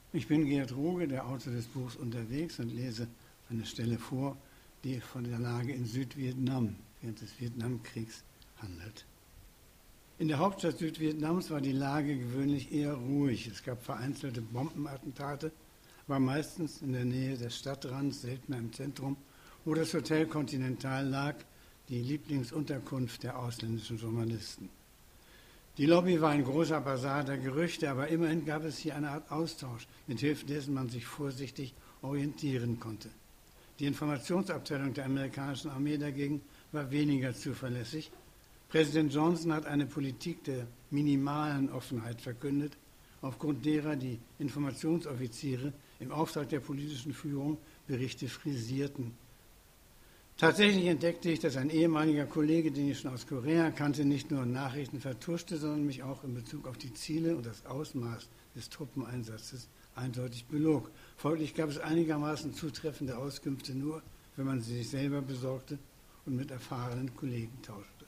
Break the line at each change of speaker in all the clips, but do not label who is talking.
Ich bin Gerd Ruge, der Autor des Buchs Unterwegs, und lese eine Stelle vor, die von der Lage in Südvietnam während des Vietnamkriegs handelt. In der Hauptstadt Südvietnams war die Lage gewöhnlich eher ruhig. Es gab vereinzelte Bombenattentate, aber meistens in der Nähe des Stadtrands, seltener im Zentrum, wo das Hotel Continental lag, die Lieblingsunterkunft der ausländischen Journalisten. Die Lobby war ein großer Basar der Gerüchte, aber immerhin gab es hier eine Art Austausch, mit Hilfe dessen man sich vorsichtig orientieren konnte. Die Informationsabteilung der amerikanischen Armee dagegen war weniger zuverlässig. Präsident Johnson hat eine Politik der minimalen Offenheit verkündet, aufgrund derer die Informationsoffiziere im Auftrag der politischen Führung Berichte frisierten. Tatsächlich entdeckte ich, dass ein ehemaliger Kollege, den ich schon aus Korea kannte, nicht nur Nachrichten vertuschte, sondern mich auch in Bezug auf die Ziele und das Ausmaß des Truppeneinsatzes eindeutig belog. Folglich gab es einigermaßen zutreffende Auskünfte nur, wenn man sie sich selber besorgte und mit erfahrenen Kollegen tauschte.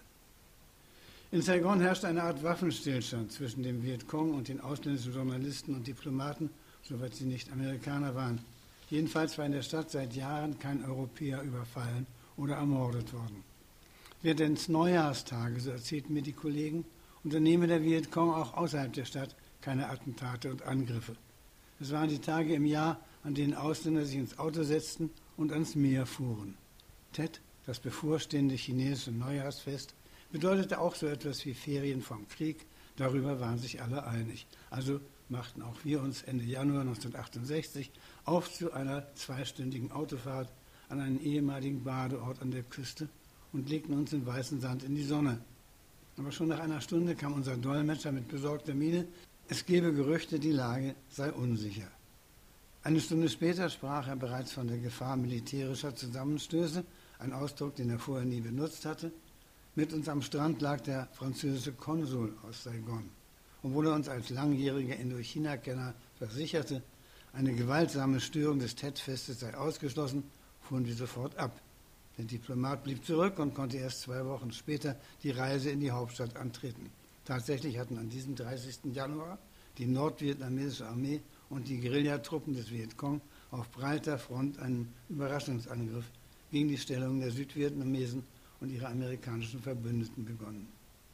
In Saigon herrschte eine Art Waffenstillstand zwischen dem Vietcong und den ausländischen Journalisten und Diplomaten, soweit sie nicht Amerikaner waren. Jedenfalls war in der Stadt seit Jahren kein Europäer überfallen oder ermordet worden. Während des Neujahrstages, so erzählten mir die Kollegen, unternehme der Vietcong auch außerhalb der Stadt keine Attentate und Angriffe. Es waren die Tage im Jahr, an denen Ausländer sich ins Auto setzten und ans Meer fuhren. Tet, das bevorstehende chinesische Neujahrsfest, bedeutete auch so etwas wie Ferien vom Krieg. Darüber waren sich alle einig. Also machten auch wir uns Ende Januar 1968 auf zu einer 2-stündigen Autofahrt an einen ehemaligen Badeort an der Küste und legten uns in weißen Sand in die Sonne. Aber schon nach einer Stunde kam unser Dolmetscher mit besorgter Miene, es gebe Gerüchte, die Lage sei unsicher. Eine Stunde später sprach er bereits von der Gefahr militärischer Zusammenstöße, ein Ausdruck, den er vorher nie benutzt hatte. Mit uns am Strand lag der französische Konsul aus Saigon. Obwohl er uns als langjähriger Indochina-Kenner versicherte, eine gewaltsame Störung des Tet-Festes sei ausgeschlossen, fuhren wir sofort ab. Der Diplomat blieb zurück und konnte erst 2 Wochen später die Reise in die Hauptstadt antreten. Tatsächlich hatten an diesem 30. Januar die nordvietnamesische Armee und die Guerillatruppen des Vietcong auf breiter Front einen Überraschungsangriff gegen die Stellungen der Südvietnamesen und ihre amerikanischen Verbündeten begonnen.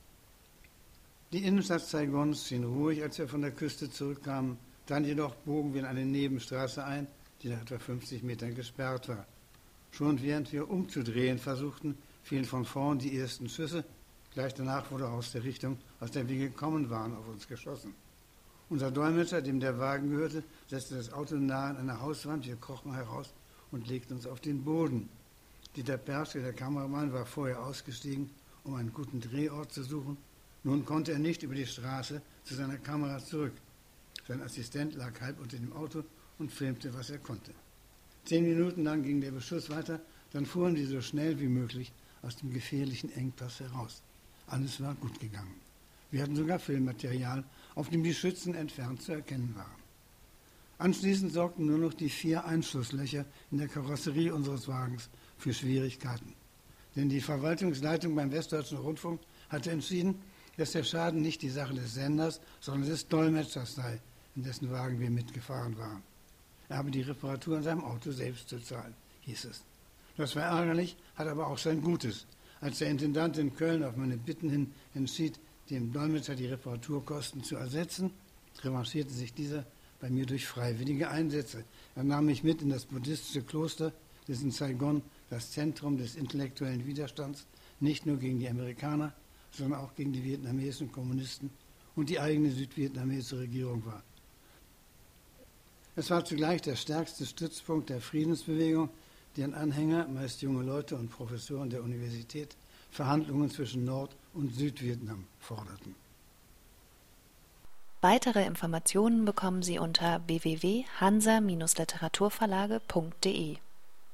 Die Innenstadt Saigons schien ruhig, als wir von der Küste zurückkamen. Dann jedoch bogen wir in eine Nebenstraße ein, die nach etwa 50 Metern gesperrt war. Schon während wir umzudrehen versuchten, fielen von vorn die ersten Schüsse. Gleich danach wurde aus der Richtung, aus der wir gekommen waren, auf uns geschossen. Unser Dolmetscher, dem der Wagen gehörte, setzte das Auto nahe an einer Hauswand. Wir krochen heraus und legten uns auf den Boden. Dieter Perschke, der Kameramann, war vorher ausgestiegen, um einen guten Drehort zu suchen. Nun konnte er nicht über die Straße zu seiner Kamera zurück. Sein Assistent lag halb unter dem Auto und filmte, was er konnte. 10 Minuten lang ging der Beschuss weiter, dann fuhren wir so schnell wie möglich aus dem gefährlichen Engpass heraus. Alles war gut gegangen. Wir hatten sogar Filmmaterial, auf dem die Schützen entfernt zu erkennen waren. Anschließend sorgten nur noch die 4 Einschusslöcher in der Karosserie unseres Wagens für Schwierigkeiten. Denn die Verwaltungsleitung beim Westdeutschen Rundfunk hatte entschieden, dass der Schaden nicht die Sache des Senders, sondern des Dolmetschers sei, in dessen Wagen wir mitgefahren waren. Er habe die Reparatur an seinem Auto selbst zu zahlen, hieß es. Das war ärgerlich, hat aber auch sein Gutes. Als der Intendant in Köln auf meine Bitten hin entschied, dem Dolmetscher die Reparaturkosten zu ersetzen, revanchierte sich dieser bei mir durch freiwillige Einsätze. Er nahm mich mit in das buddhistische Kloster, das in Saigon das Zentrum des intellektuellen Widerstands, nicht nur gegen die Amerikaner, sondern auch gegen die vietnamesischen Kommunisten und die eigene südvietnamesische Regierung war. Es war zugleich der stärkste Stützpunkt der Friedensbewegung, deren Anhänger, meist junge Leute und Professoren der Universität, Verhandlungen zwischen Nord- und Südvietnam forderten.
Weitere Informationen bekommen Sie unter www.hansa-literaturverlage.de.